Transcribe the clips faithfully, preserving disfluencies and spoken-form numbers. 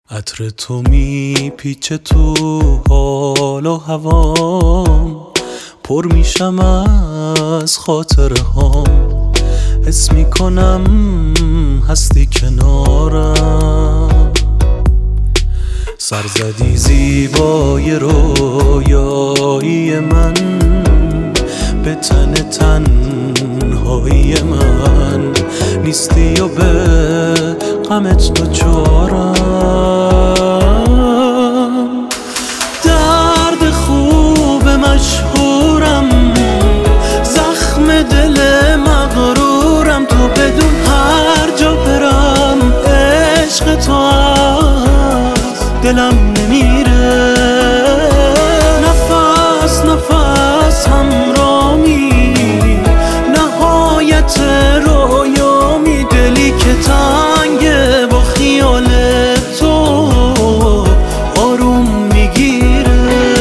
عطر تو میپیچه تو حال و هوام، پر میشم از خاطره هام. حس میکنم هستی کنارم، سرزدی زیبای رویایی من، به تن تنهایی من نیستی و به غمت دوچارم. درد خوب مشهورم، زخم دل مغرورم، تو بدون هر جا برم عشق تو از دلم نمیره. نفس نفس همرامی، نهایت رویامی، دلی که تنگه با خیال تو آروم میگیره.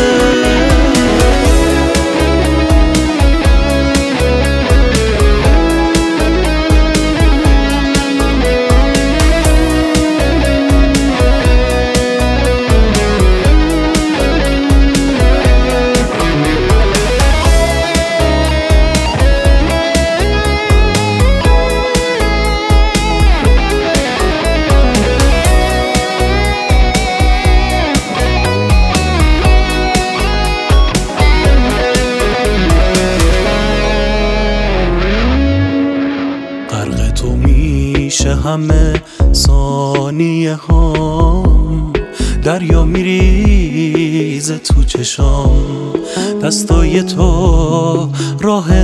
تو میشه همه ثانیه هام، دریا میریزه تو چشام، دستای تو راه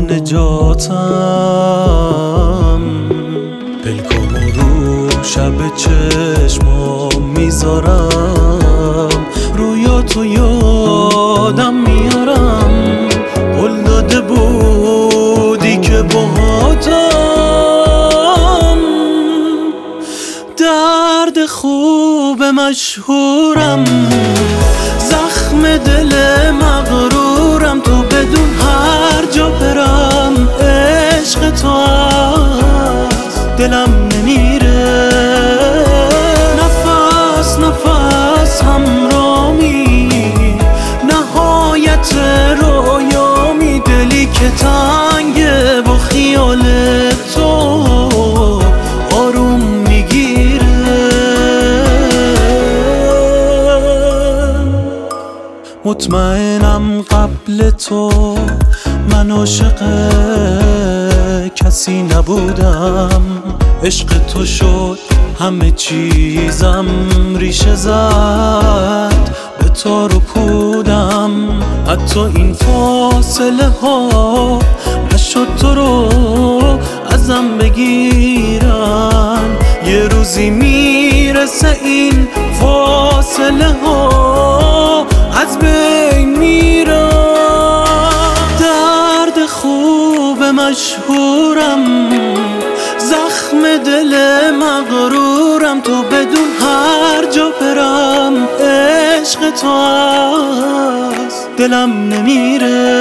نجاتم. پلکامو رو شب چشمام میذارم، رویاتو یادم میارم، قول داده بودی که باهاتم. درد خوب مشهورم، زخم دل مغرورم، تو بدون هر جا برم عشق تو از دلم نمیره. نفس نفس همرامی، نهایت رویامی، دلی که تنگه با خیال تو آروم میگیره. مطمئنم قبل تو من عاشق کسی نبودم، عشق تو شد همه چیزم، ریشه زد به تار و پودم. حتی این فاصله ها نشد تو رو ازم بگیرن، یه روزی میرسه این فاصله ها از بین میرن. درد خوب مشهورم، زخم دل مغرورم، تو بدون هر جا برم عشق تو از دلم نمیره.